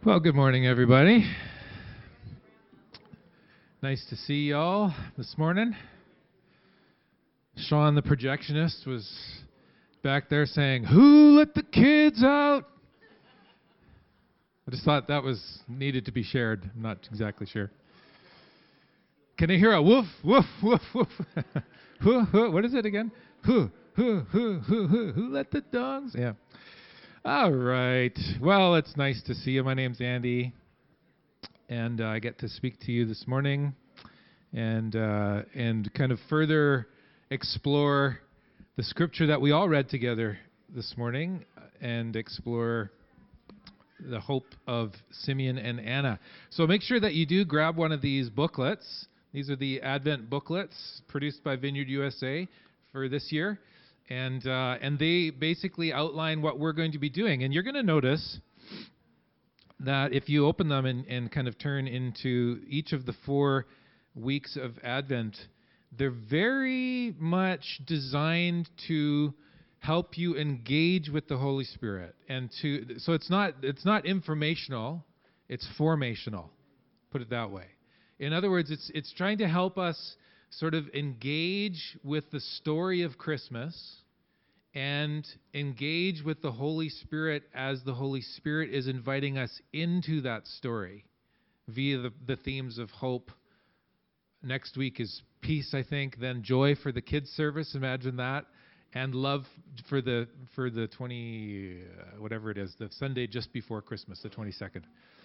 Well, good morning, everybody. Nice to see y'all this morning. Sean, the projectionist, was back there saying, "Who let the kids out?" I just thought that was needed to be shared. I'm not exactly sure. Can I hear a woof, woof, woof, woof? What is it again? Who let the dogs? Yeah. All right. Well, it's nice to see you. My name's Andy, and I get to speak to you this morning, and kind of further explore the scripture that we all read together this morning, and explore the hope of Simeon and Anna. So make sure that you do grab one of these booklets. These are the Advent booklets produced by Vineyard USA for this year. And they basically outline what we're going to be doing. And you're going to notice that if you open them and kind of turn into each of the 4 weeks of Advent, they're very much designed to help you engage with the Holy Spirit. So it's not informational, it's formational. Put it that way. In other words, it's trying to help us sort of engage with the story of Christmas and engage with the Holy Spirit as the Holy Spirit is inviting us into that story via the themes of hope. Next week is peace, I think, then joy for the kids' service, imagine that, and love for the 20, whatever it is, the Sunday just before Christmas, the 22nd.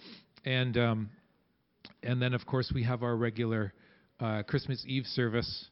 And then, of course, we have our regular Christmas Eve service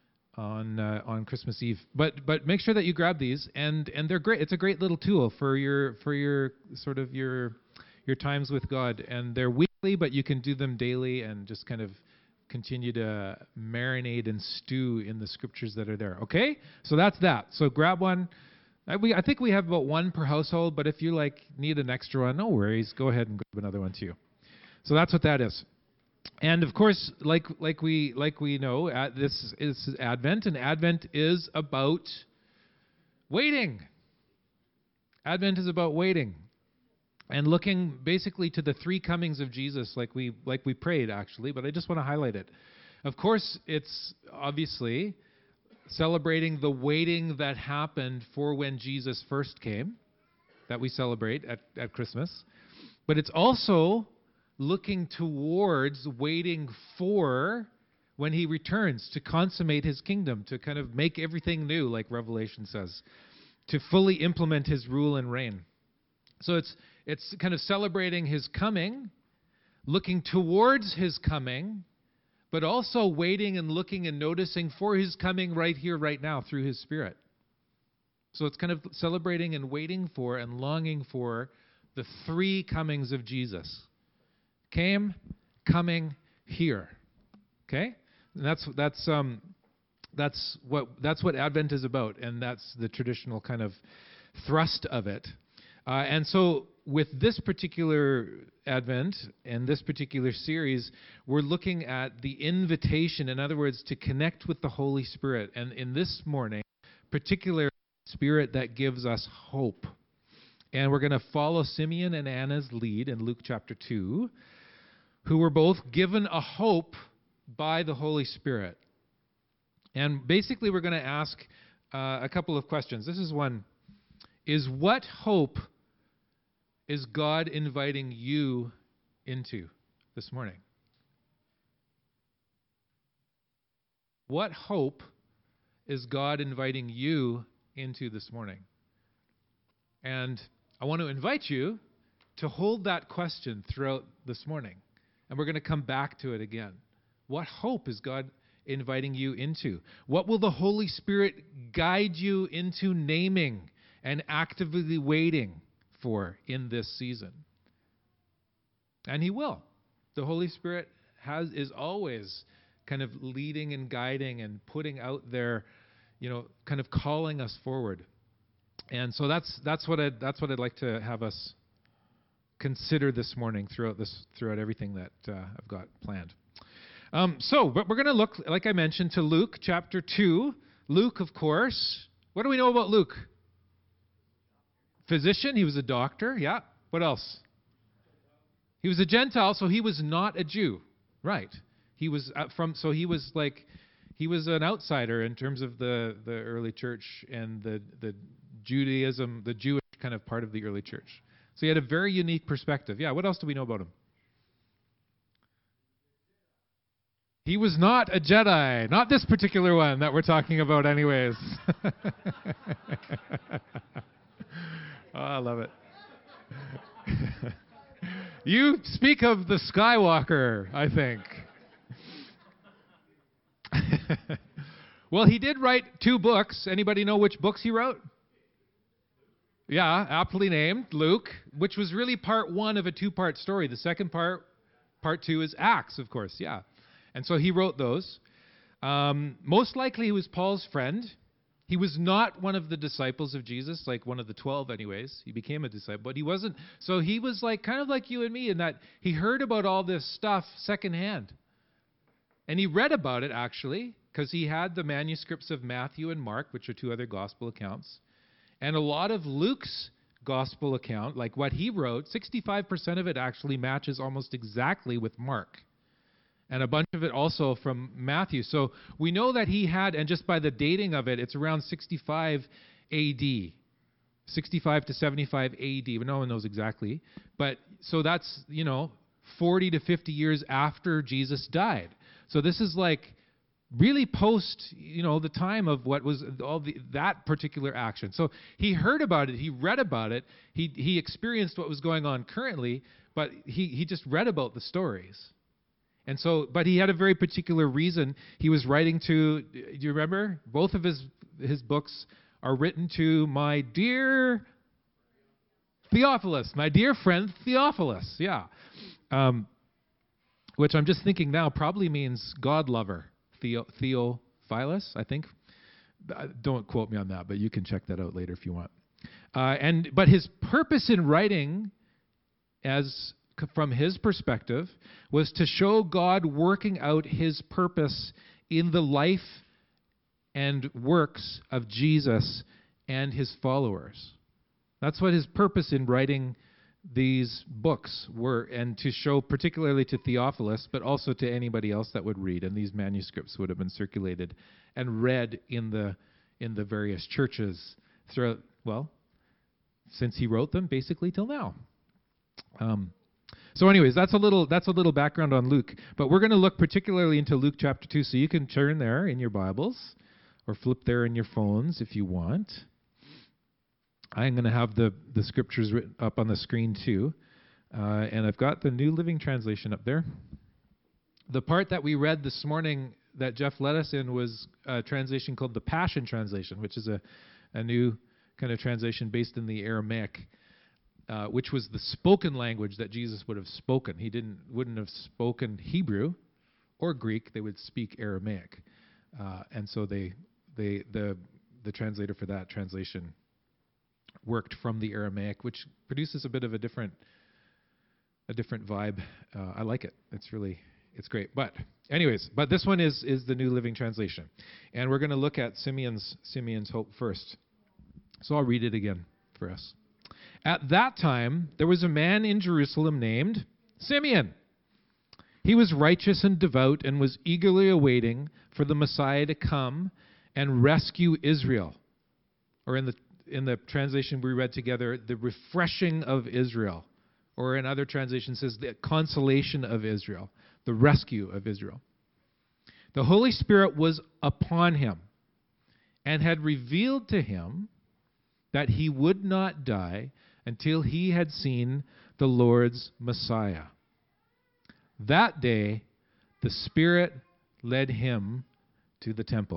on Christmas Eve. But make sure that you grab these, and they're great. It's a great little tool for your sort of your times with God. And they're weekly, but you can do them daily and just kind of continue to marinate and stew in the scriptures that are there. Okay? So that's that. So grab one. I think we have about one per household, but if you need an extra one, no worries. Go ahead and grab another one too. So that's what that is. And of course, like we know, this is Advent, and Advent is about waiting. Advent is about waiting, and looking basically to the 3 comings of Jesus, like we prayed actually. But I just want to highlight it. Of course, it's obviously celebrating the waiting that happened for when Jesus first came, that we celebrate at Christmas. But it's also looking towards waiting for when he returns to consummate his kingdom, to kind of make everything new, like Revelation says, to fully implement his rule and reign. So it's kind of celebrating his coming, looking towards his coming, but also waiting and looking and noticing for his coming right here, right now, through his Spirit. So it's kind of celebrating and waiting for and longing for the 3 comings of Jesus. Came, coming, here. Okay? And that's what Advent is about, and that's the traditional kind of thrust of it. And so with this particular Advent and this particular series, we're looking at the invitation, in other words, to connect with the Holy Spirit. And in this morning, particular Spirit that gives us hope. And we're going to follow Simeon and Anna's lead in Luke chapter 2, who were both given a hope by the Holy Spirit. And basically we're going to ask a couple of questions. This is one. Is what hope is God inviting you into this morning? What hope is God inviting you into this morning? And I want to invite you to hold that question throughout this morning. And we're going to come back to it again. What hope is God inviting you into? What will the Holy Spirit guide you into naming and actively waiting for in this season? And he will. The Holy Spirit is always kind of leading and guiding and putting out there, kind of calling us forward. And so that's what I'd like to have us consider this morning throughout everything that I've got planned. But we're going to look, like I mentioned, to Luke chapter 2. Luke, of course. What do we know about Luke? Physician. He was a doctor. Yeah. What else? He was a Gentile, so he was not a Jew. Right. He was he was an outsider in terms of the early church and the Judaism, the Jewish kind of part of the early church. So he had a very unique perspective. Yeah, what else do we know about him? He was not a Jedi. Not this particular one that we're talking about anyways. Oh, I love it. You speak of the Skywalker, I think. Well, he did write 2 books. Anybody know which books he wrote? Yeah, aptly named, Luke, which was really part 1 of a 2-part story. The second part 2, is Acts, of course, yeah. And so he wrote those. Most likely he was Paul's friend. He was not one of the disciples of Jesus, like one of the 12 anyways. He became a disciple, but he wasn't. So he was like kind of like you and me in that he heard about all this stuff secondhand. And he read about it, actually, because he had the manuscripts of Matthew and Mark, which are 2 other gospel accounts. And a lot of Luke's gospel account, like what he wrote, 65% of it actually matches almost exactly with Mark. And a bunch of it also from Matthew. So we know that he had, and just by the dating of it, it's around 65 AD. 65 to 75 AD. But no one knows exactly. But so that's, 40 to 50 years after Jesus died. So this is like really post, the time of what was that particular action. So he heard about it. He read about it. He experienced what was going on currently, but he just read about the stories. And so, but he had a very particular reason. He was writing to, do you remember? Both of his books are written to my dear Theophilus, my dear friend Theophilus, yeah. Which I'm just thinking now probably means God lover, Theophilus, I think. Don't quote me on that, but you can check that out later if you want. But his purpose in writing, from his perspective, was to show God working out his purpose in the life and works of Jesus and his followers. That's what his purpose in writing these books were, and to show particularly to Theophilus, but also to anybody else that would read. And these manuscripts would have been circulated and read in the various churches throughout, since he wrote them, basically till now. So anyways, that's a little background on Luke. But we're going to look particularly into Luke chapter 2. So you can turn there in your Bibles or flip there in your phones if you want. I'm going to have the scriptures written up on the screen too. And I've got the New Living Translation up there. The part that we read this morning that Jeff led us in was a translation called the Passion Translation, which is a new kind of translation based in the Aramaic, which was the spoken language that Jesus would have spoken. He wouldn't have spoken Hebrew or Greek. They would speak Aramaic. And so the translator for that translation worked from the Aramaic, which produces a bit of a different vibe. I like it. It's great. But anyways, this one is the New Living Translation. And we're going to look at Simeon's hope first. So I'll read it again for us. At that time, there was a man in Jerusalem named Simeon. He was righteous and devout and was eagerly awaiting for the Messiah to come and rescue Israel. Or in the translation we read together, the refreshing of Israel. Or in other translations says the consolation of Israel, the rescue of Israel. The Holy Spirit was upon him and had revealed to him that he would not die until he had seen the Lord's Messiah. That day, the Spirit led him to the temple. ...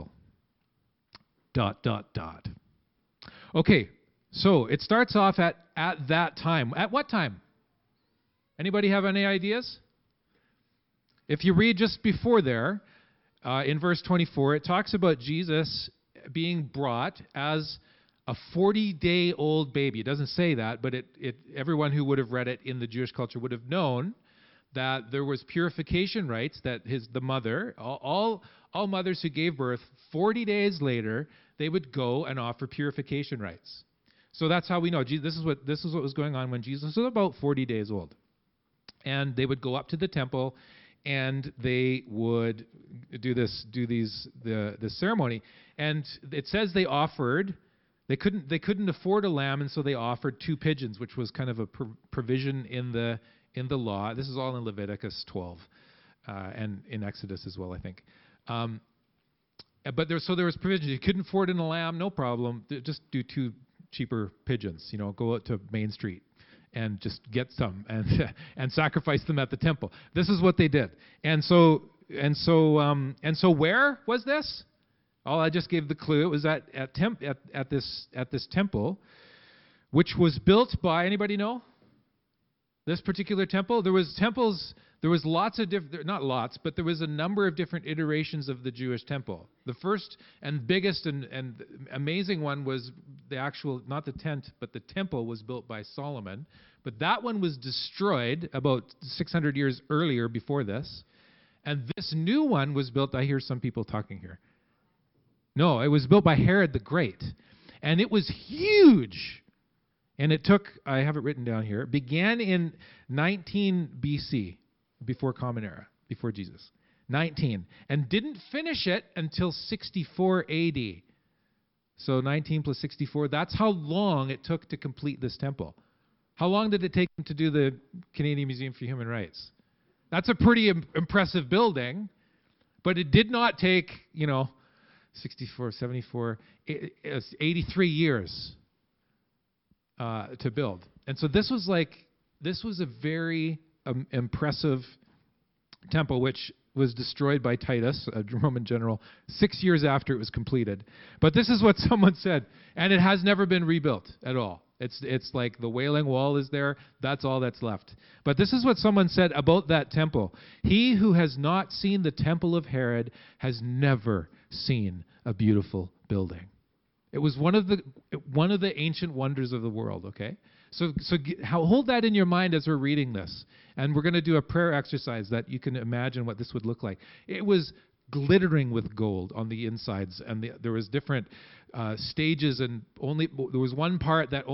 Okay, so it starts off at that time. At what time? Anybody have any ideas? If you read just before there, in verse 24, it talks about Jesus being brought as a 40-day-old baby. It doesn't say that, but everyone who would have read it in the Jewish culture would have known that there was purification rites, that the mother, all mothers who gave birth, 40 days later, they would go and offer purification rites. So that's how we know. This is what was going on when Jesus was about 40 days old. And they would go up to the temple, and they would do the ceremony. And it says they offered. They couldn't afford a lamb, and so they offered 2 pigeons, which was kind of a provision in the law. This is all in Leviticus 12, and in Exodus as well, I think. But there was provision. You couldn't afford a lamb, no problem. Just do 2 cheaper pigeons. Go out to Main Street and just get some and sacrifice them at the temple. This is what they did. And so where was this? Oh, I just gave the clue. It was at this temple, which was built by, anybody know? This particular temple? There was temples. There was lots of different, not lots, but there was a number of different iterations of the Jewish temple. The first and biggest and amazing one was the actual, not the tent, but the temple was built by Solomon. But that one was destroyed about 600 years earlier before this. And this new one was built, I hear some people talking here. No, it was built by Herod the Great. And it was huge. And it took, I have it written down here, it began in 19 BC, before Common Era, before Jesus. 19. And didn't finish it until 64 AD. So 19 plus 64, that's how long it took to complete this temple. How long did it take them to do the Canadian Museum for Human Rights? That's a pretty impressive building, but it did not take, 64, 74, 83 years to build. And so this was a very impressive temple, which was destroyed by Titus, a Roman general, 6 years after it was completed. But this is what someone said, and it has never been rebuilt at all. It's like the Wailing Wall is there. That's all that's left. But this is what someone said about that temple. He who has not seen the temple of Herod has never seen a beautiful building. It was one of the ancient wonders of the world, okay? So hold that in your mind as we're reading this. And we're going to do a prayer exercise that you can imagine what this would look like. It was glittering with gold on the insides, and there was different stages, and there was one part that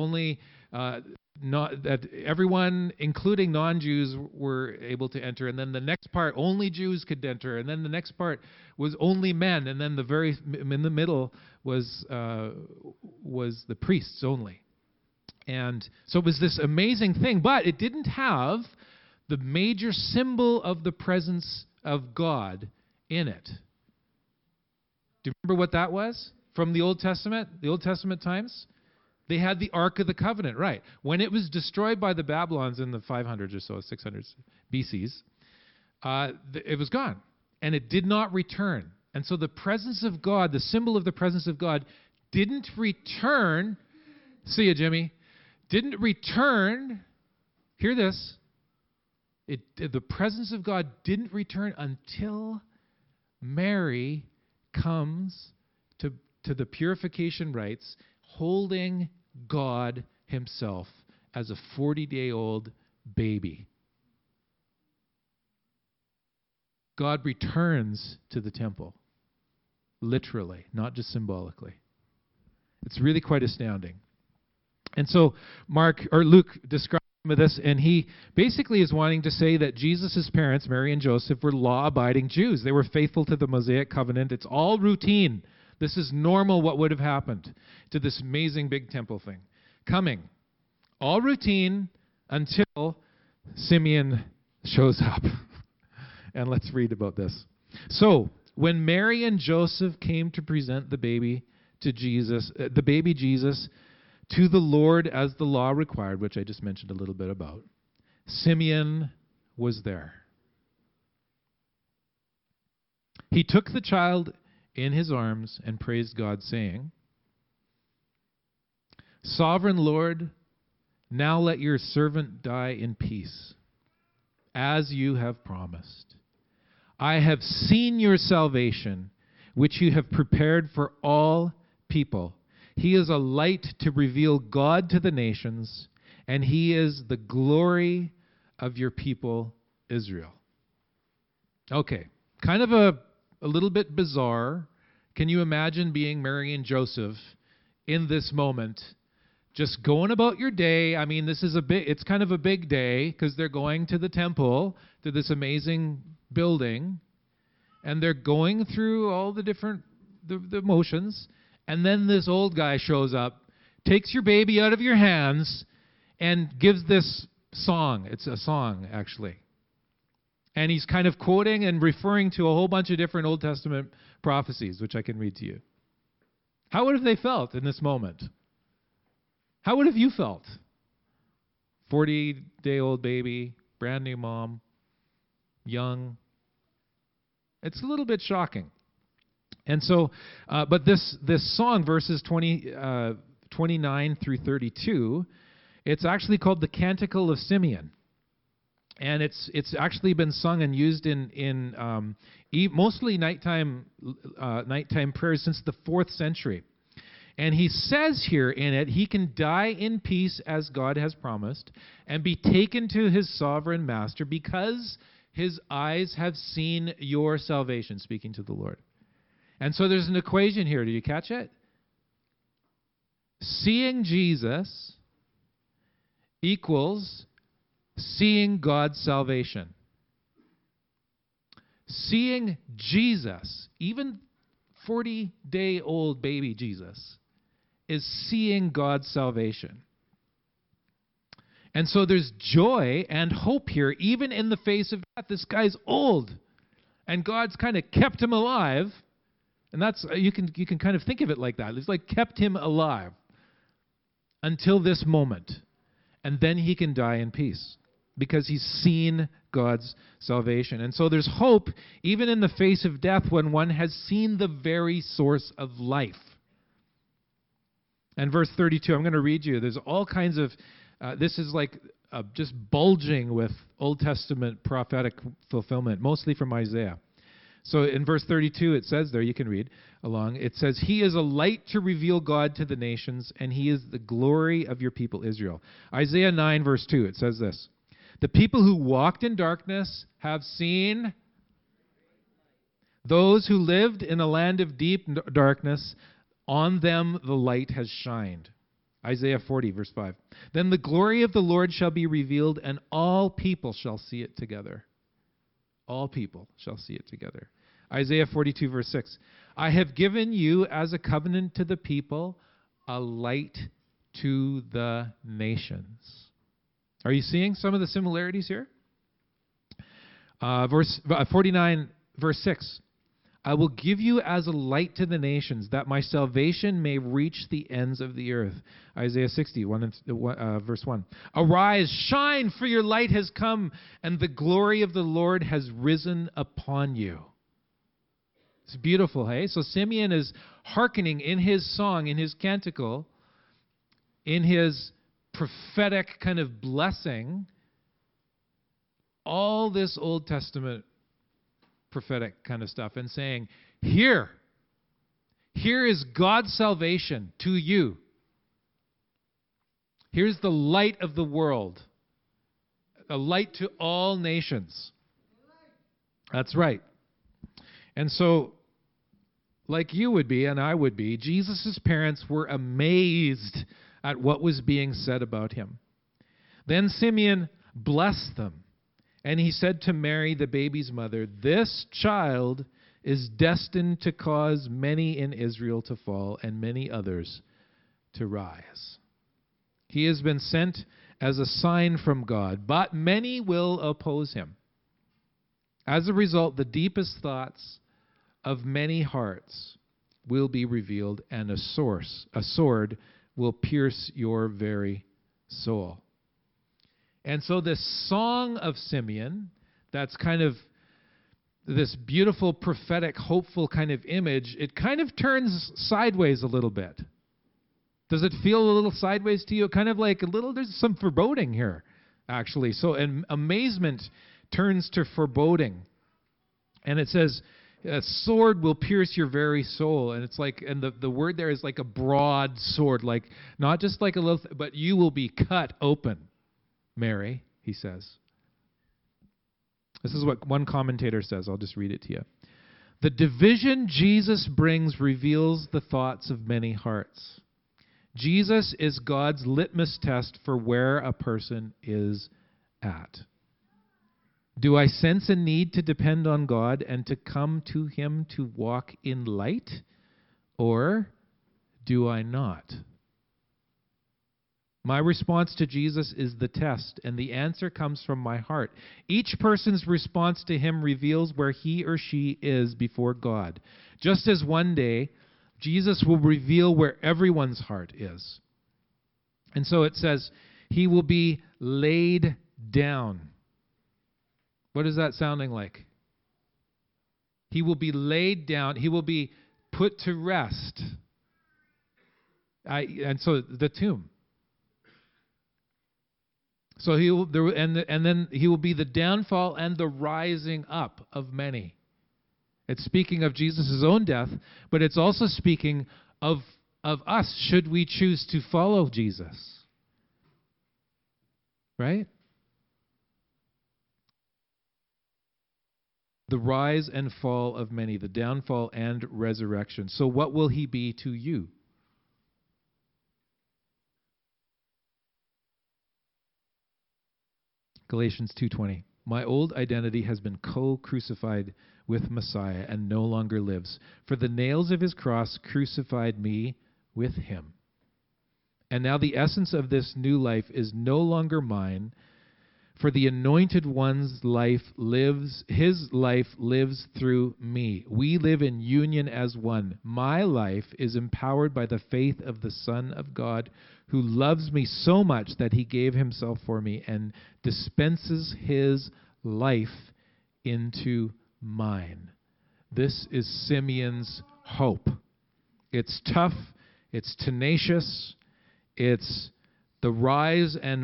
that everyone, including non-Jews, were able to enter, and then the next part only Jews could enter, and then the next part was only men, and then in the middle was the priests only. And so it was this amazing thing, but it didn't have the major symbol of the presence of God in it. Do you remember what that was from the Old Testament times? They had the Ark of the Covenant, right. When it was destroyed by the Babylons in the 500s or so, 600s BCs, it was gone, and it did not return. And so the presence of God, the symbol of the presence of God, didn't return. See you, Jimmy. Didn't return. Hear this. The presence of God didn't return until Mary comes to the purification rites, holding God himself as a 40-day-old baby. God returns to the temple, literally, not just symbolically. It's really quite astounding. And so Luke describes some of this, and he basically is wanting to say that Jesus' parents, Mary and Joseph, were law-abiding Jews. They were faithful to the Mosaic covenant. It's all routine. This is normal what would have happened to this amazing big temple thing. Coming. All routine until Simeon shows up. And let's read about this. So, when Mary and Joseph came to present the baby Jesus, to the Lord as the law required, which I just mentioned a little bit about, Simeon was there. He took the child in his arms and praised God, saying, Sovereign Lord, now let your servant die in peace, as you have promised. I have seen your salvation, which you have prepared for all people. He is a light to reveal God to the nations, and he is the glory of your people, Israel. Okay, kind of a little bit bizarre. Can you imagine being Mary and Joseph in this moment, just going about your day. I mean, it's kind of a big day because they're going to the temple, to this amazing building, and they're going through all the different the motions, and then this old guy shows up, takes your baby out of your hands, and gives this song. It's a song, actually. And he's kind of quoting and referring to a whole bunch of different Old Testament prophecies, which I can read to you. How would have they felt in this moment? How would have you felt? 40-day-old baby, brand new mom, young. It's a little bit shocking. And so, but this song, verses 29 through 32, it's actually called the Canticle of Simeon. And it's actually been sung and used in mostly nighttime prayers since the 4th century. And he says here in it, he can die in peace as God has promised and be taken to his sovereign master because his eyes have seen your salvation, speaking to the Lord. And so there's an equation here. Did you catch it? Seeing Jesus equals seeing God's salvation. Seeing Jesus, even 40-day-old baby Jesus, is seeing God's salvation. And so there's joy and hope here, even in the face of death. This guy's old, and God's kind of kept him alive. And that's you can kind of think of it like that. It's like kept him alive until this moment. And then he can die in peace because he's seen God's salvation. And so there's hope even in the face of death when one has seen the very source of life. And verse 32, I'm going to read you. There's all kinds of, this is like just bulging with Old Testament prophetic fulfillment, mostly from Isaiah. So in verse 32, it says there, you can read along, it says, He is a light to reveal God to the nations, and He is the glory of your people Israel. Isaiah 9, verse 2, it says this, The people who walked in darkness have seen. Those who lived in a land of deep darkness, on them the light has shined. Isaiah 40, verse 5. Then the glory of the Lord shall be revealed, and all people shall see it together. All people shall see it together. Isaiah 42, verse 6. I have given you as a covenant to the people, a light to the nations. Are you seeing some of the similarities here? Verse 49, verse 6. I will give you as a light to the nations, that my salvation may reach the ends of the earth. Isaiah 60, verse 1. Arise, shine, for your light has come, and the glory of the Lord has risen upon you. It's beautiful, hey? So Simeon is hearkening in his song, in his canticle, in his prophetic kind of blessing, all this Old Testament prophetic kind of stuff, and saying, here is God's salvation to you. Here's the light of the world, a light to all nations. That's right. And so, like you would be and I would be, Jesus' parents were amazed at what was being said about him. Then Simeon blessed them. And he said to Mary, the baby's mother, This child is destined to cause many in Israel to fall and many others to rise. He has been sent as a sign from God, but many will oppose him. As a result, the deepest thoughts of many hearts will be revealed, and a sword will pierce your very soul. And so this song of Simeon, that's kind of this beautiful, prophetic, hopeful kind of image, it kind of turns sideways a little bit. Does it feel a little sideways to you? Kind of like there's some foreboding here, actually. So amazement turns to foreboding. And it says, a sword will pierce your very soul. And it's like, and the word there is like a broad sword, like not just like a little, but you will be cut open. Mary, he says. This is what one commentator says. I'll just read it to you. The division Jesus brings reveals the thoughts of many hearts. Jesus is God's litmus test for where a person is at. Do I sense a need to depend on God and to come to Him to walk in light? Or do I not? My response to Jesus is the test, and the answer comes from my heart. Each person's response to Him reveals where he or she is before God. Just as one day, Jesus will reveal where everyone's heart is. And so it says, He will be laid down. What is that sounding like? He will be laid down. He will be put to rest. And so the tomb. So he will, and then he will be the downfall and the rising up of many. It's speaking of Jesus' own death, but it's also speaking of us should we choose to follow Jesus. Right? The rise and fall of many, the downfall and resurrection. So what will he be to you? Galatians 2:20. My old identity has been co-crucified with Messiah and no longer lives. For the nails of his cross crucified me with him. And now the essence of this new life is no longer mine, for the anointed one's life lives, his life lives through me. We live in union as one. My life is empowered by the faith of the Son of God, who loves me so much that he gave himself for me and dispenses his life into mine. This is Simeon's hope. It's tough, it's tenacious, it's the rise and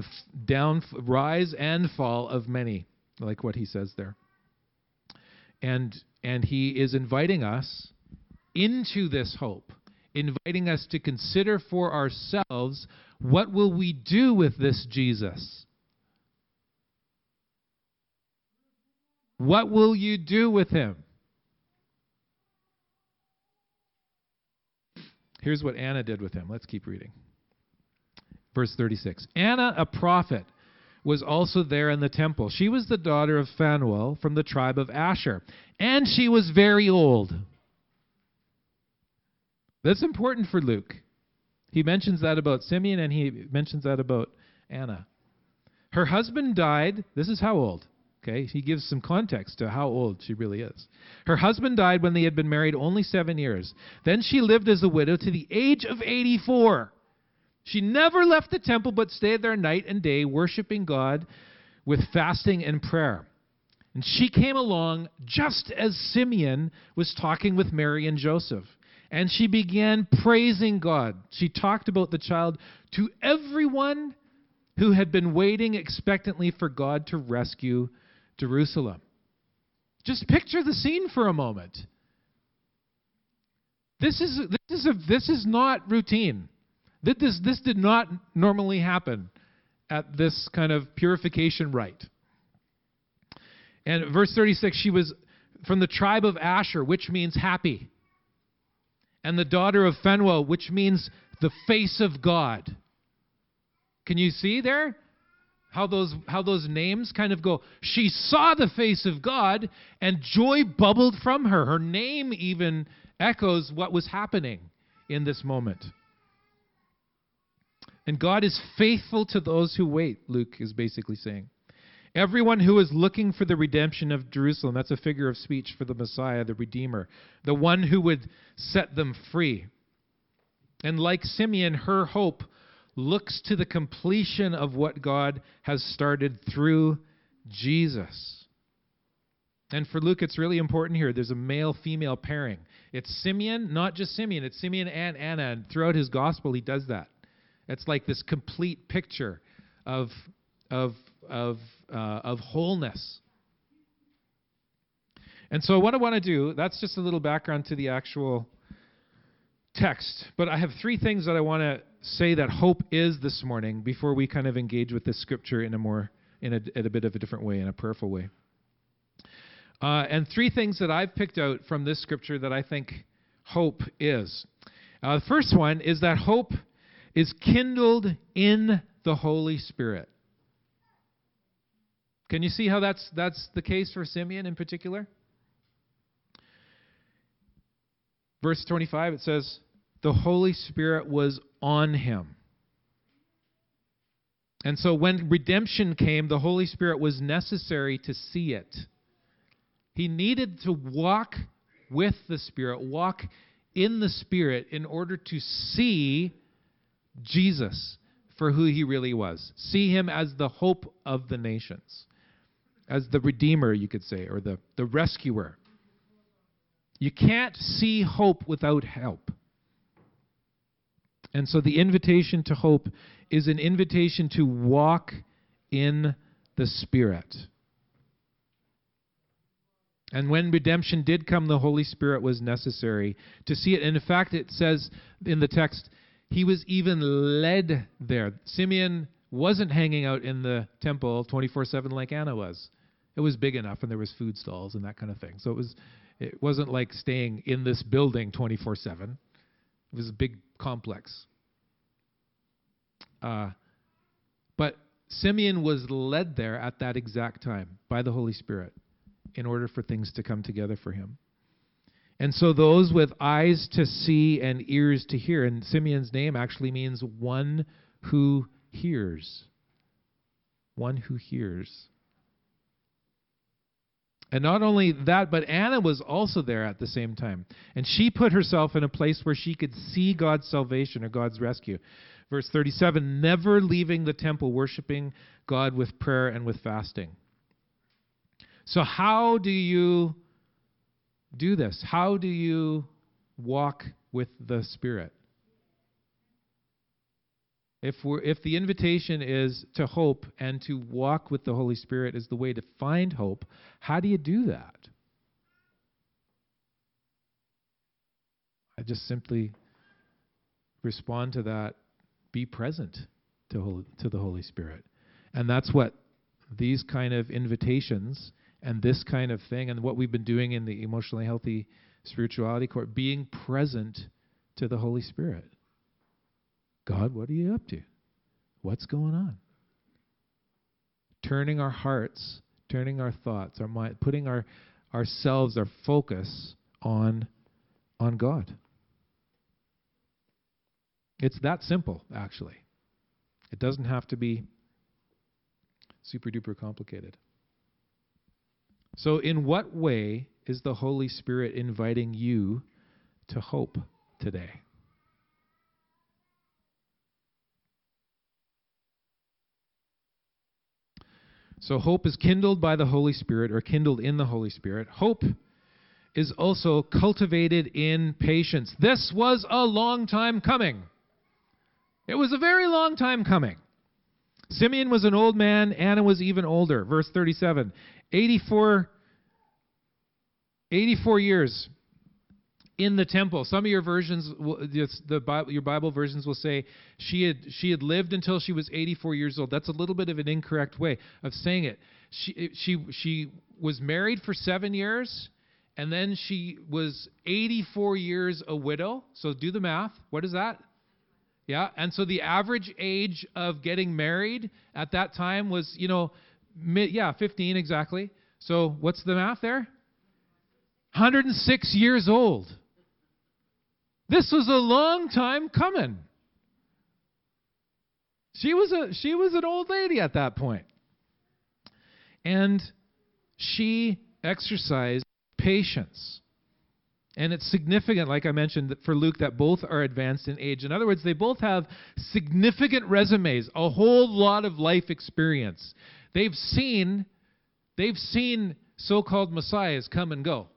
fall of many, like what he says there. And he is inviting us into this hope, inviting us to consider for ourselves, what will we do with this Jesus? What will you do with him? Here's what Anna did with him. Let's keep reading. Verse 36. Anna, a prophet, was also there in the temple. She was the daughter of Phanuel from the tribe of Asher, and she was very old. That's important for Luke. He mentions that about Simeon, and he mentions that about Anna. Her husband died. This is how old. Okay, he gives some context to how old she really is. Her husband died when they had been married only 7 years. Then she lived as a widow to the age of 84. She never left the temple but stayed there night and day, worshiping God with fasting and prayer. And she came along just as Simeon was talking with Mary and Joseph. And she began praising God. She talked about the child to everyone who had been waiting expectantly for God to rescue Jerusalem. Just picture the scene for a moment. This is not routine. This did not normally happen at this kind of purification rite. And verse 36, she was from the tribe of Asher, which means happy. And the daughter of Phanuel, which means the face of God. Can you see there how those names kind of go? She saw the face of God and joy bubbled from her. Her name even echoes what was happening in this moment. And God is faithful to those who wait, Luke is basically saying. Everyone who is looking for the redemption of Jerusalem, that's a figure of speech for the Messiah, the Redeemer, the one who would set them free. And like Simeon, her hope looks to the completion of what God has started through Jesus. And for Luke, it's really important here. There's a male-female pairing. It's Simeon, not just Simeon. It's Simeon and Anna. And throughout his gospel, he does that. It's like this complete picture of wholeness. And so what I want to do, that's just a little background to the actual text. But I have 3 things that I want to say that hope is this morning before we kind of engage with this scripture in a bit of a different way, in a prayerful way. And 3 things that I've picked out from this scripture that I think hope is. The first one is that hope is kindled in the Holy Spirit. Can you see how that's the case for Simeon in particular? Verse 25, it says, the Holy Spirit was on him. And so when redemption came, the Holy Spirit was necessary to see it. He needed to walk with the Spirit, walk in the Spirit in order to see Jesus for who he really was. See him as the hope of the nations, as the Redeemer, you could say, or the rescuer. You can't see hope without help. And so the invitation to hope is an invitation to walk in the Spirit. And when redemption did come, the Holy Spirit was necessary to see it. And in fact, it says in the text, he was even led there. Simeon wasn't hanging out in the temple 24/7 like Anna was. It was big enough, and there was food stalls and that kind of thing. So it wasn't like staying in this building 24/7. It was a big complex. But Simeon was led there at that exact time by the Holy Spirit in order for things to come together for him. And so those with eyes to see and ears to hear, and Simeon's name actually means one who hears. One who hears. And not only that, but Anna was also there at the same time. And she put herself in a place where she could see God's salvation or God's rescue. Verse 37, never leaving the temple, worshiping God with prayer and with fasting. So how do you do this? How do you walk with the Spirit? If the invitation is to hope and to walk with the Holy Spirit is the way to find hope, how do you do that? I just simply respond to that. Be present to the Holy Spirit. And that's what these kind of invitations and this kind of thing and what we've been doing in the Emotionally Healthy Spirituality Course, being present to the Holy Spirit. God, what are you up to? What's going on? Turning our hearts, turning our thoughts, our mind, putting ourselves, our focus on God. It's that simple, actually. It doesn't have to be super duper complicated. So in what way is the Holy Spirit inviting you to hope today? So hope is kindled by the Holy Spirit, or kindled in the Holy Spirit. Hope is also cultivated in patience. This was a long time coming. It was a very long time coming. Simeon was an old man. Anna was even older. Verse 37. 84 years in the temple. Some of your versions, your Bible versions will say she had lived until she was 84 years old. That's a little bit of an incorrect way of saying it. She was married for 7 years, and then she was 84 years a widow. So do the math. What is that? Yeah, and so the average age of getting married at that time was, 15 exactly. So what's the math there? 106 years old. This was a long time coming. She was an old lady at that point. And she exercised patience. And it's significant, like I mentioned, that for Luke, that both are advanced in age. In other words, they both have significant resumes, a whole lot of life experience. They've seen so-called messiahs come and go.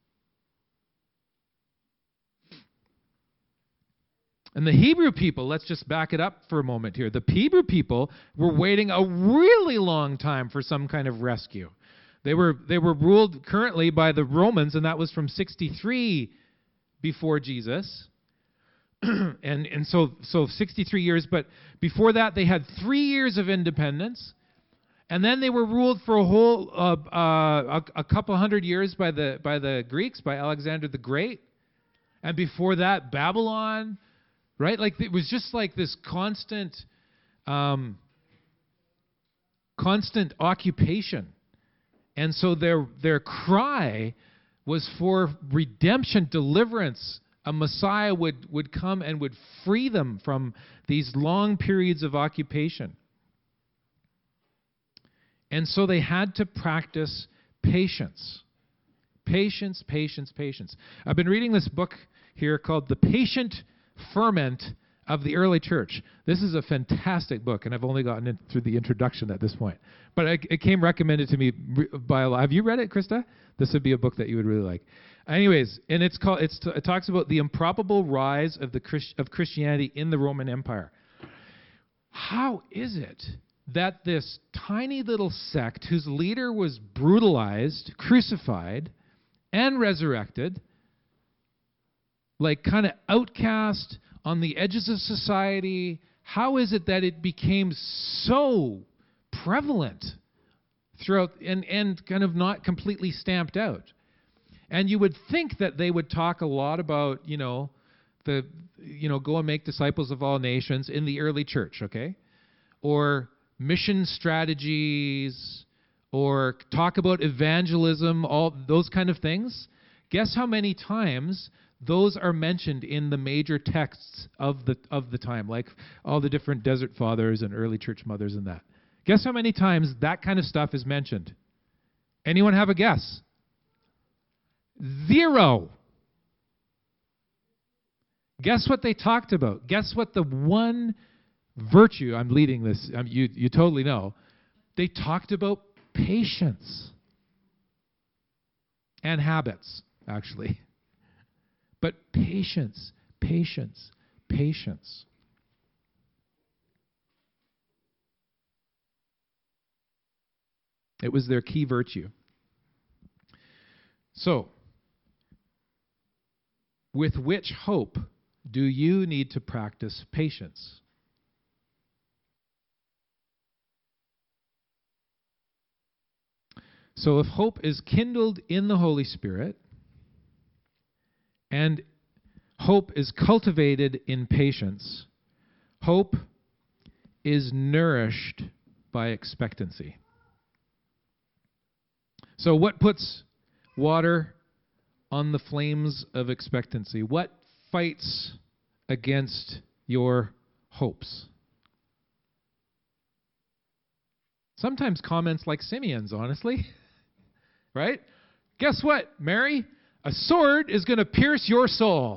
And the Hebrew people, let's just back it up for a moment here. The Hebrew people were waiting a really long time for some kind of rescue. They were ruled currently by the Romans, and that was from 63 before Jesus. and so 63 years, but before that they had 3 years of independence. And then they were ruled for a whole a couple hundred years by the Greeks, by Alexander the Great. And before that, Babylon. right? Like it was just like this constant occupation. And so their cry was for redemption, deliverance. A Messiah would come and would free them from these long periods of occupation. And so they had to practice patience. Patience, patience, patience. I've been reading this book here called The Patient Ferment of the Early Church. This is a fantastic book, and I've only gotten in through the introduction at this point. But it came recommended to me by a lot. Have you read it, Krista? This would be a book that you would really like. Anyways, and it talks about the improbable rise of Christianity in the Roman Empire. How is it that this tiny little sect whose leader was brutalized, crucified, and resurrected, like kind of outcast on the edges of society, how is it that it became so prevalent throughout and kind of not completely stamped out? And you would think that they would talk a lot about, go and make disciples of all nations in the early church, okay? Or mission strategies, or talk about evangelism, all those kind of things. Guess how many times those are mentioned in the major texts of the time, like all the different desert fathers and early church mothers and that. Guess how many times that kind of stuff is mentioned? Anyone have a guess? 0. Guess what they talked about? Guess what the one virtue, I'm leading this, you totally know. They talked about patience and habits, actually. But patience, patience, patience. It was their key virtue. So, with which hope do you need to practice patience? So if hope is kindled in the Holy Spirit, and hope is cultivated in patience, hope is nourished by expectancy. So what puts water on the flames of expectancy? What fights against your hopes? Sometimes comments like Simeon's, honestly. Right? Guess what, Mary? A sword is going to pierce your soul.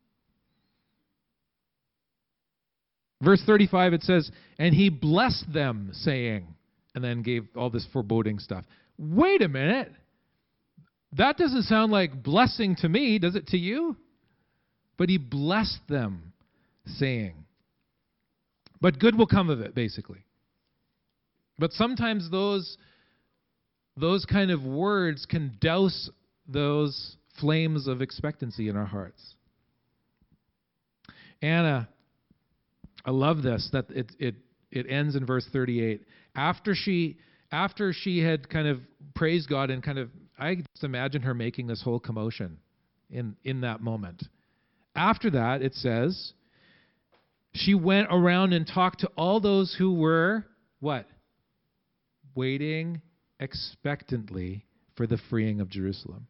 Verse 35, it says, and he blessed them, saying, and then gave all this foreboding stuff. Wait a minute. That doesn't sound like blessing to me, does it to you? But he blessed them, saying. But good will come of it, basically. But sometimes those kind of words can douse those flames of expectancy in our hearts. Anna, I love this, that it ends in verse 38. After she had kind of praised God and kind of, I just imagine her making this whole commotion in that moment. After that, it says, she went around and talked to all those who were, what? Waiting expectantly for the freeing of Jerusalem.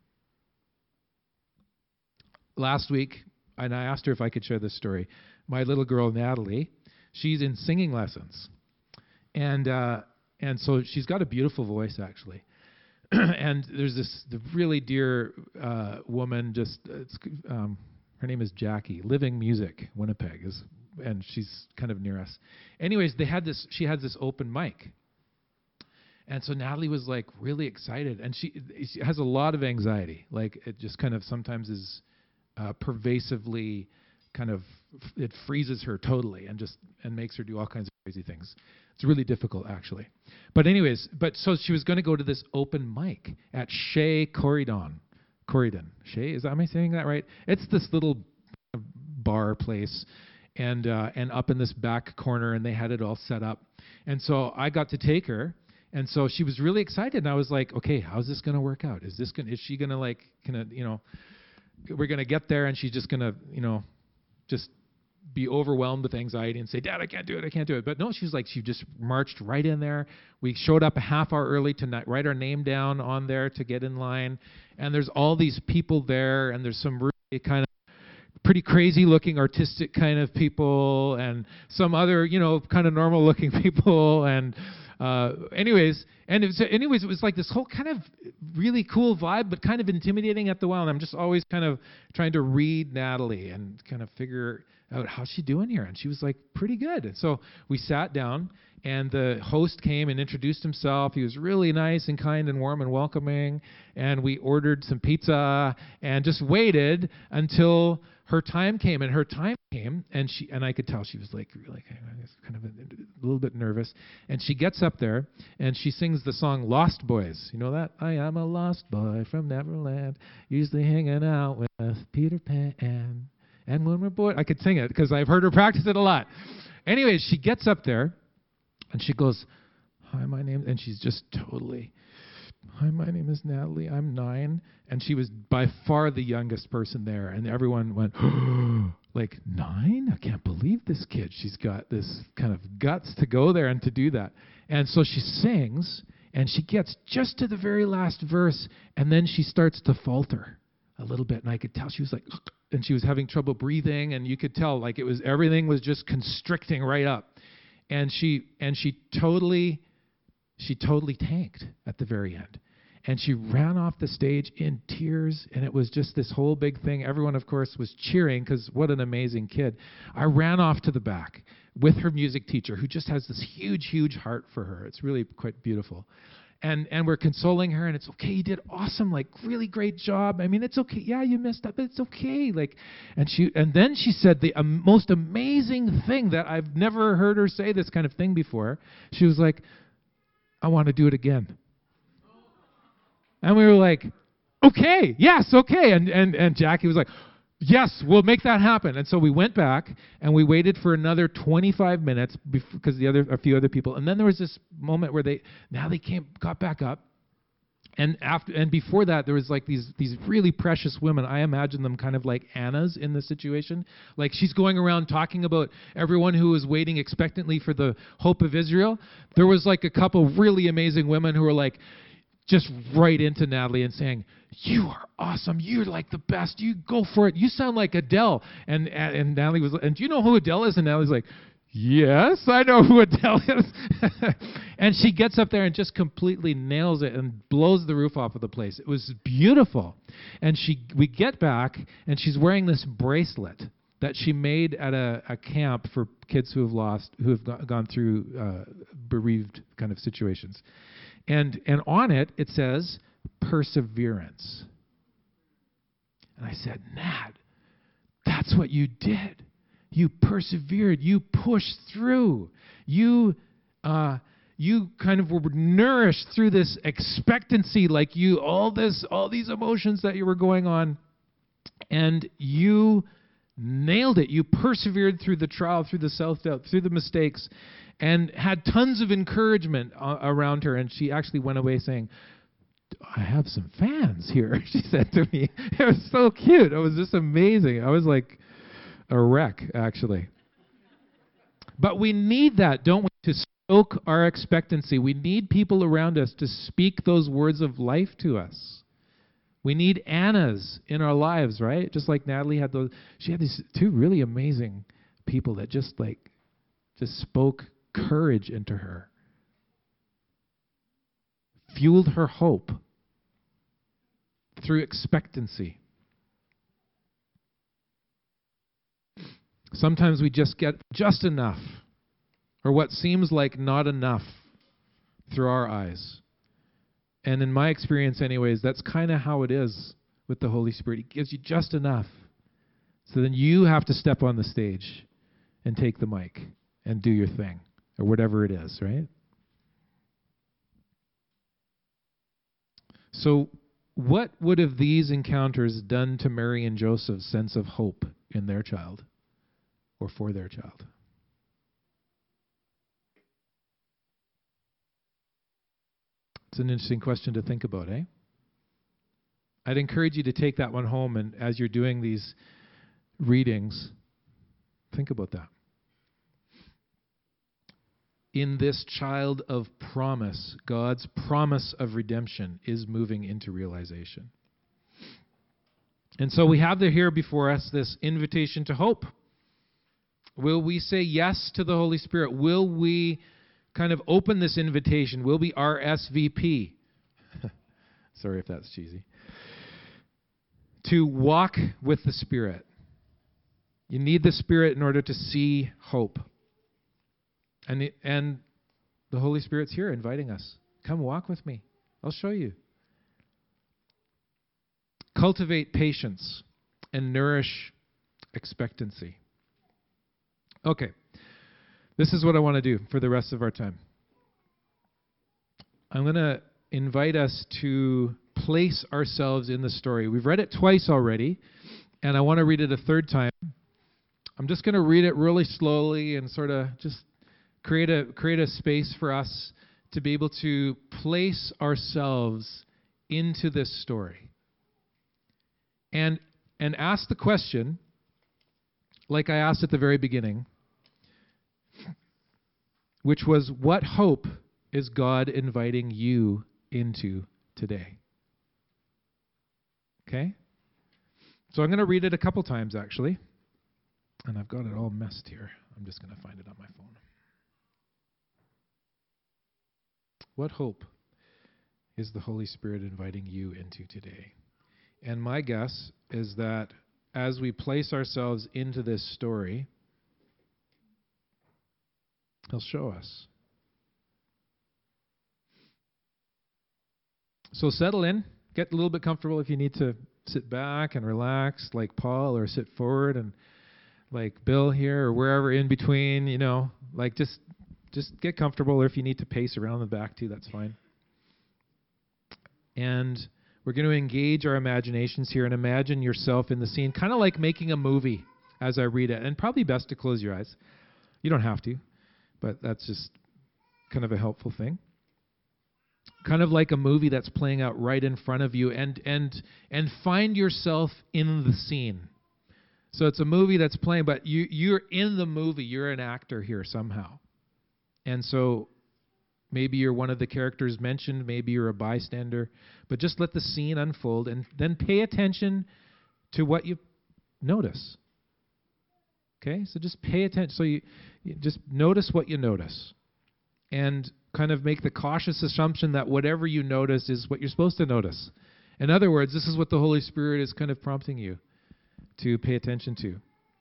Last week, and I asked her if I could share this story. My little girl, Natalie, she's in singing lessons. And so she's got a beautiful voice, actually. And there's the really dear woman, her name is Jackie, Living Music, Winnipeg, and she's kind of near us. Anyways, she had this open mic. And so Natalie was like really excited, and she has a lot of anxiety. Like it just kind of sometimes is pervasively kind of, it freezes her totally and makes her do all kinds of crazy things. It's really difficult, actually. But anyways, so she was going to go to this open mic at Chez Corydon. Chez, am I saying that right? It's this little bar place, and up in this back corner, and they had it all set up. And so I got to take her. And so she was really excited, and I was like, okay, how's this going to work out? Is she going to we're going to get there, and she's just going to, just be overwhelmed with anxiety and say, Dad, I can't do it. But no, she just marched right in there. We showed up a half hour early to write our name down on there to get in line. And there's all these people there, and there's some really kind of pretty crazy looking artistic kind of people, and some other, kind of normal looking people. And anyways, it was like this whole kind of really cool vibe, but kind of intimidating at the while. And I'm just always kind of trying to read Natalie and kind of figure out how's she doing here. And she was like pretty good. And so we sat down, and the host came and introduced himself. He was really nice and kind and warm and welcoming. And we ordered some pizza and just waited until her time came. And her time came, and I could tell she was like really kind of a little bit nervous. And she gets up there and she sings the song Lost Boys. You know that? I am a lost boy from Neverland, usually hanging out with Peter Pan. And when we're bored, I could sing it because I've heard her practice it a lot. Anyways, she gets up there and she goes, hi, my name, and she's just totally, hi, my name is Natalie, I'm 9. And she was by far the youngest person there. And everyone went, like, 9? I can't believe this kid. She's got this kind of guts to go there and to do that. And so she sings, and she gets just to the very last verse, and then she starts to falter a little bit. And I could tell she was like, and she was having trouble breathing, and you could tell like everything was just constricting right up. And she totally tanked at the very end. And she ran off the stage in tears, and it was just this whole big thing. Everyone, of course, was cheering because what an amazing kid. I ran off to the back with her music teacher, who just has this huge, huge heart for her. It's really quite beautiful. And we're consoling her, and it's okay, you did awesome, like really great job. I mean, it's okay. Yeah, you messed up, but it's okay. And then she said the most amazing thing that I've never heard her say this kind of thing before. She was like, I want to do it again. And we were like, okay, yes, okay. And Jackie was like, yes, we'll make that happen. And so we went back and we waited for another 25 minutes because a few other people. And then there was this moment where they got back up. And before that, there was like these really precious women. I imagine them kind of like Annas in the situation. Like she's going around talking about everyone who was waiting expectantly for the hope of Israel. There was like a couple really amazing women who were like, just right into Natalie and saying, you are awesome. You're like the best. You go for it. You sound like Adele. And Natalie was, and do you know who Adele is? And Natalie's like, yes, I know who Adele is. And she gets up there and just completely nails it and blows the roof off of the place. It was beautiful. And we get back, and she's wearing this bracelet that she made at a camp for kids who have gone through bereaved kind of situations. And on it says, perseverance. And I said, Nat, that's what you did. You persevered. You pushed through. You kind of were nourished through this expectancy, like all these emotions that you were going on, and you nailed it. You persevered through the trial, through the self-doubt, through the mistakes, and had tons of encouragement around her. And she actually went away saying, I have some fans here, she said to me. It was so cute. It was just amazing. I was like a wreck, actually. But we need that, don't we, to stoke our expectancy. We need people around us to speak those words of life to us. We need Annas in our lives, right? Just like Natalie had those. She had these two really amazing people that just spoke courage into her. Fueled her hope through expectancy. Sometimes we just get just enough, or what seems like not enough through our eyes. And in my experience anyways, that's kind of how it is with the Holy Spirit. He gives you just enough. So then you have to step on the stage and take the mic and do your thing, or whatever it is, right? So what would have these encounters done to Mary and Joseph's sense of hope in their child, or for their child? It's an interesting question to think about, eh? I'd encourage you to take that one home, and as you're doing these readings, Think about that. In this child of promise, God's promise of redemption is moving into realization. And so we have here before us this invitation to hope. Will we say yes to the Holy Spirit? Will we kind of open this invitation? Will we RSVP? Sorry if that's cheesy. To walk with the Spirit. You need the Spirit in order to see hope. And the Holy Spirit's here inviting us. Come walk with me. I'll show you. Cultivate patience and nourish expectancy. Okay. This is what I want to do for the rest of our time. I'm going to invite us to place ourselves in the story. We've read it twice already, and I want to read it a third time. I'm just going to read it really slowly and sort of just create a space for us to be able to place ourselves into this story. And ask the question, like I asked at the very beginning, which was, what hope is God inviting you into today? Okay? So I'm going to read it a couple times, actually. And I've got it all messed here. I'm just going to find it on my phone. What hope is the Holy Spirit inviting you into today? And my guess is that as we place ourselves into this story, He'll show us. So settle in. Get a little bit comfortable if you need to sit back and relax like Paul, or sit forward and like Bill here, or wherever in between, like just get comfortable. Or if you need to pace around the back too, that's fine. And we're going to engage our imaginations here and imagine yourself in the scene, kind of like making a movie as I read it. And probably best to close your eyes. You don't have to, but that's just kind of a helpful thing. Kind of like a movie that's playing out right in front of you, and find yourself in the scene. So it's a movie that's playing, but you're in the movie. You're an actor here somehow. And so maybe you're one of the characters mentioned, maybe you're a bystander, but just let the scene unfold and then pay attention to what you notice. Okay? So just pay attention. So you just notice what you notice. And kind of make the cautious assumption that whatever you notice is what you're supposed to notice. In other words, this is what the Holy Spirit is kind of prompting you to pay attention to.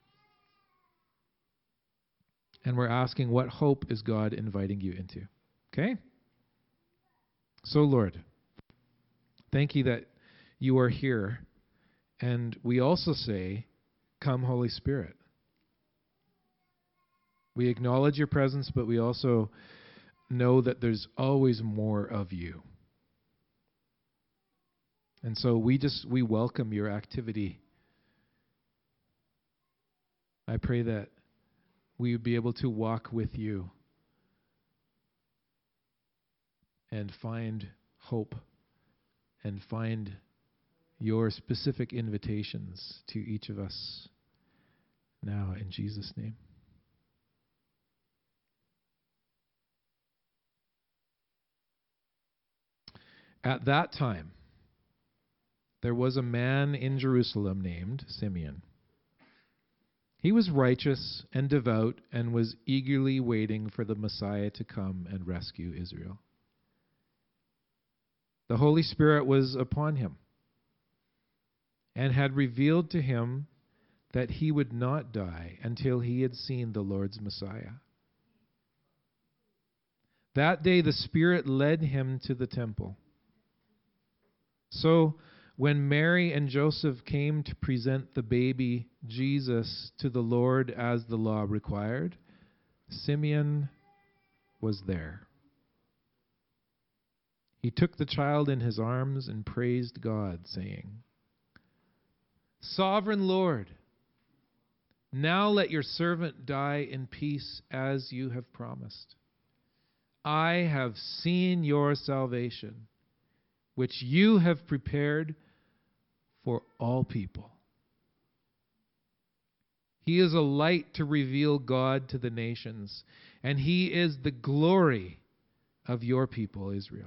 And we're asking, what hope is God inviting you into? Okay? So, Lord, thank you that you are here. And we also say, come, Holy Spirit. We acknowledge your presence, but we also know that there's always more of you. And so we welcome your activity. I pray that we would be able to walk with you and find hope and find your specific invitations to each of us now, in Jesus' name. At that time, there was a man in Jerusalem named Simeon. He was righteous and devout and was eagerly waiting for the Messiah to come and rescue Israel. The Holy Spirit was upon him and had revealed to him that he would not die until he had seen the Lord's Messiah. That day the Spirit led him to the temple. So when Mary and Joseph came to present the baby Jesus to the Lord as the law required, Simeon was there. He took the child in his arms and praised God, saying, Sovereign Lord, now let your servant die in peace as you have promised. I have seen your salvation, which you have prepared for all people. He is a light to reveal God to the nations, and he is the glory of your people, Israel.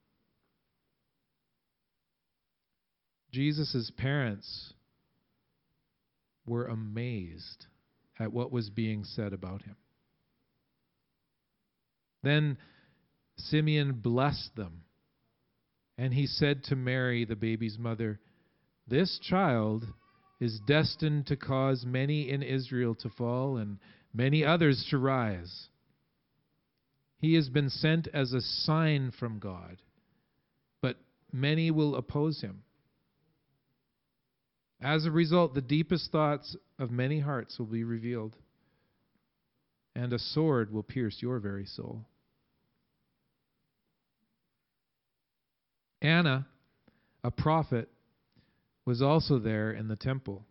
Jesus' parents were amazed at what was being said about him. Then Simeon blessed them, and he said to Mary, the baby's mother, "This child is destined to cause many in Israel to fall and many others to rise. He has been sent as a sign from God, but many will oppose him. As a result, the deepest thoughts of many hearts will be revealed, and a sword will pierce your very soul." Anna, a prophet, was also there in the temple.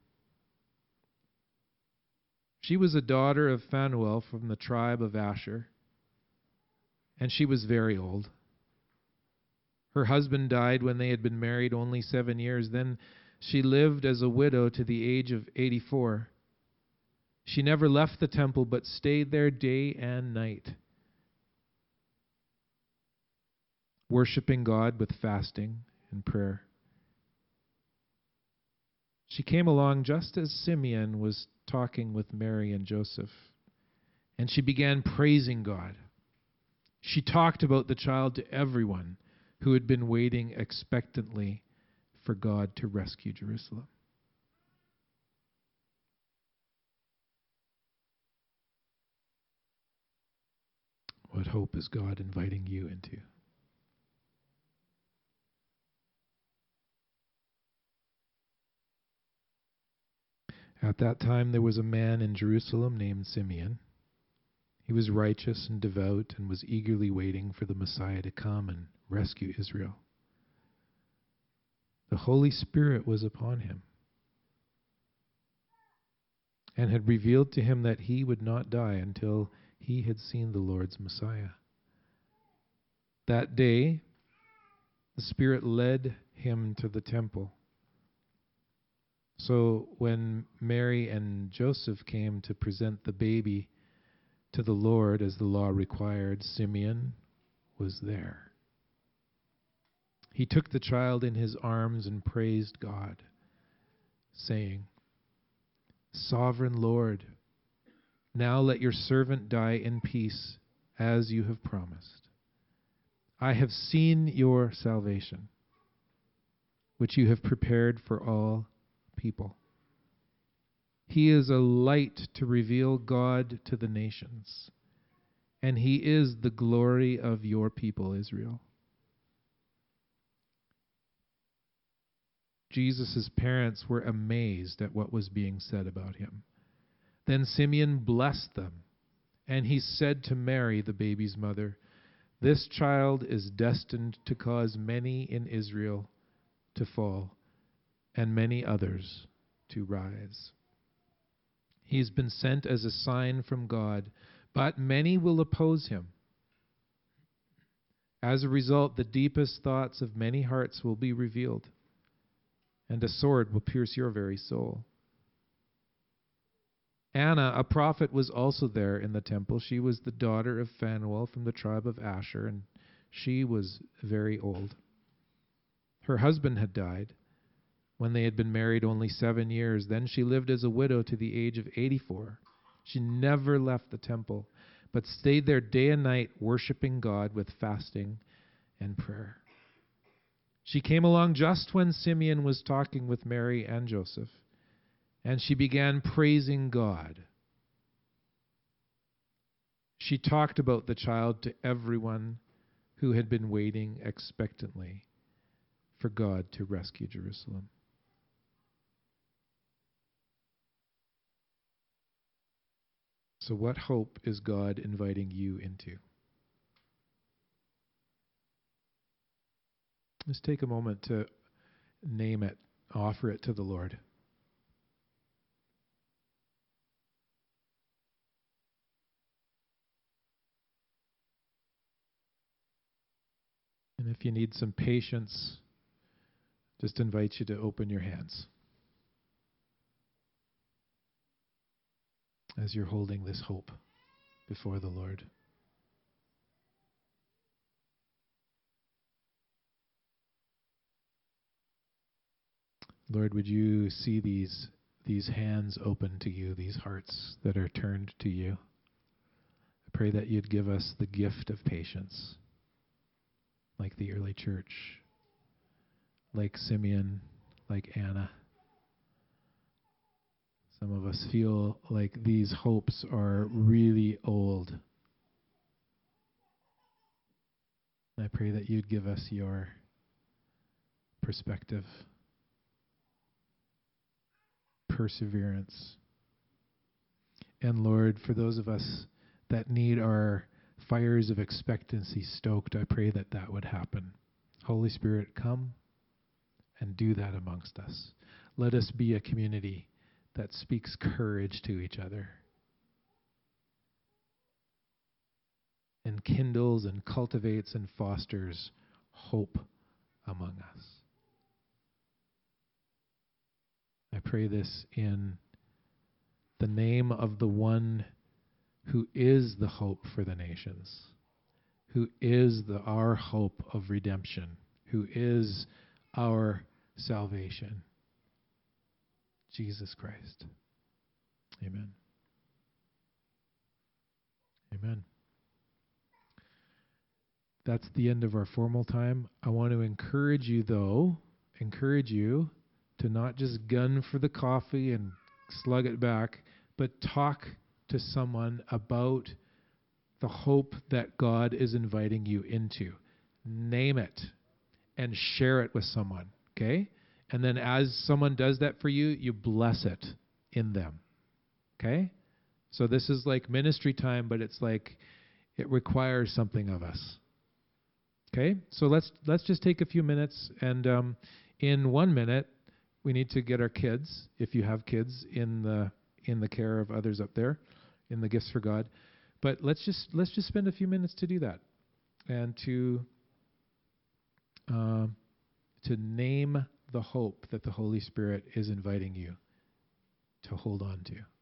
She was a daughter of Phanuel from the tribe of Asher, and she was very old. Her husband died when they had been married only 7 years. Then she lived as a widow to the age of 84. She never left the temple, but stayed there day and night, worshiping God with fasting and prayer. She came along just as Simeon was talking with Mary and Joseph, and she began praising God. She talked about the child to everyone who had been waiting expectantly for God to rescue Jerusalem. What hope is God inviting you into? At that time there was a man in Jerusalem named Simeon. He was righteous and devout and was eagerly waiting for the Messiah to come and rescue Israel. The Holy Spirit was upon him and had revealed to him that he would not die until he had seen the Lord's Messiah. That day, the Spirit led him to the temple. So when Mary and Joseph came to present the baby to the Lord as the law required, Simeon was there. He took the child in his arms and praised God, saying, "Sovereign Lord, now let your servant die in peace, as you have promised. I have seen your salvation, which you have prepared for all people. He is a light to reveal God to the nations, and he is the glory of your people, Israel." Jesus' parents were amazed at what was being said about him. Then Simeon blessed them, and he said to Mary, the baby's mother, "This child is destined to cause many in Israel to fall, and many others to rise. He has been sent as a sign from God, but many will oppose him. As a result, the deepest thoughts of many hearts will be revealed, and a sword will pierce your very soul." Anna, a prophet, was also there in the temple. She was the daughter of Phanuel from the tribe of Asher, and she was very old. Her husband had died when they had been married only 7 years. Then she lived as a widow to the age of 84. She never left the temple, but stayed there day and night, worshiping God with fasting and prayer. She came along just when Simeon was talking with Mary and Joseph, and she began praising God. She talked about the child to everyone who had been waiting expectantly for God to rescue Jerusalem. So what hope is God inviting you into? Let's take a moment to name it, offer it to the Lord. And if you need some patience, just invite you to open your hands. as you're holding this hope before the Lord. Lord, would you see these hands open to you, these hearts that are turned to you? I pray that you'd give us the gift of patience, like the early church, like Simeon, like Anna. Some of us feel like these hopes are really old. I pray that you'd give us your perspective, perseverance. And Lord, for those of us that need our fires of expectancy stoked, I pray that that would happen. Holy Spirit, come and do that amongst us. Let us be a community that speaks courage to each other and kindles and cultivates and fosters hope among us. I pray this in the name of the one who is the hope for the nations, who is our hope of redemption, who is our salvation, Jesus Christ. Amen. Amen. That's the end of our formal time. I want to encourage you to not just gun for the coffee and slug it back, but talk to someone about the hope that God is inviting you into. Name it and share it with someone, okay? And then as someone does that for you, you bless it in them, okay? So this is like ministry time, but it's like it requires something of us. Okay, so let's just take a few minutes, and in 1 minute, we need to get our kids, if you have kids, in the care of others up there, in the Gifts for God. But let's just spend a few minutes to do that, and to name the hope that the Holy Spirit is inviting you to hold on to.